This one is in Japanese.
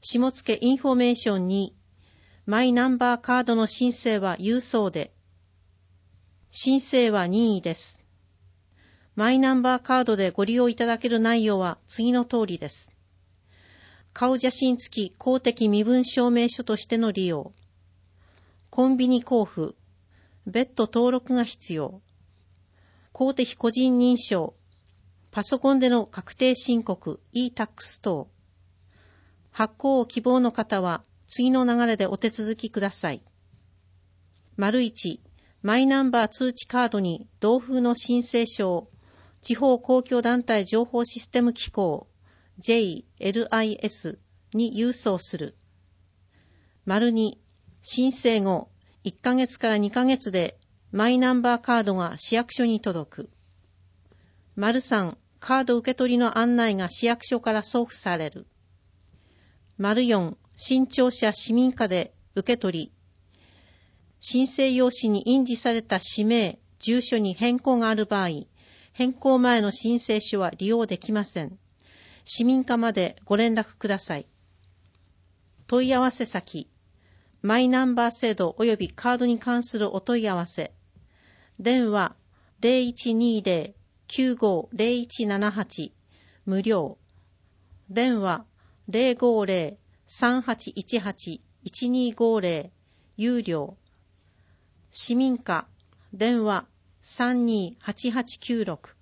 下野インフォメーションに、マイナンバーカードの申請は郵送で、申請は任意です。マイナンバーカードでご利用いただける内容は次の通りです。顔写真付き公的身分証明書としての利用。コンビニ交付。別途登録が必要。公的個人認証。パソコンでの確定申告 e-tax 等。発行を希望の方は次の流れでお手続きください。1、マイナンバー通知カードに同封の申請書を地方公共団体情報システム機構 JLIS に郵送する。2、申請後1ヶ月から2ヶ月でマイナンバーカードが市役所に届く。3、カード受け取りの案内が市役所から送付される。4、新庁舎市民課で受け取り、申請用紙に印字された氏名、住所に変更がある場合、変更前の申請書は利用できません。市民課までご連絡ください。問い合わせ先、マイナンバー制度及びカードに関するお問い合わせ。電話 0120-950178 無料。電話 050-3818-1250 有料。市民課電話 328896